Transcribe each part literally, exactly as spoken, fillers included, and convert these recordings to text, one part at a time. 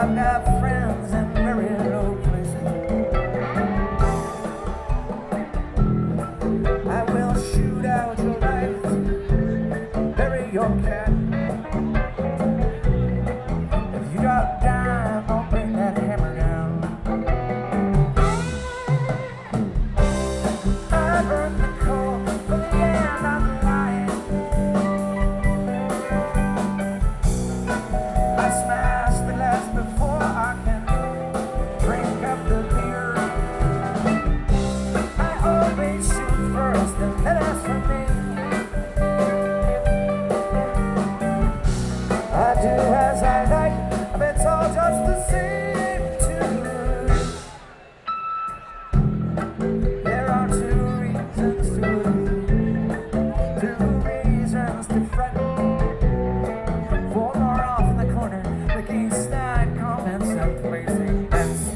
I've got friends in very low places. I will shoot out your lights, bury your cat. If you drop down, don't bring that hammer down. I burn the coal for the end of the line. I smash the glass before I can drink up the beer. I always shoot first and then ask for me. I do as I like, but it's all just the same to you. There are two reasons to leave, two reasons to fret. Four more off in the corner, making snide comments and placing bets.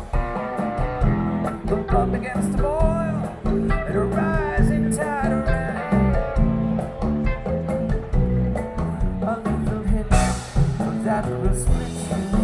The blood begins to boil, and a rising tide of red. A little hit that will split you.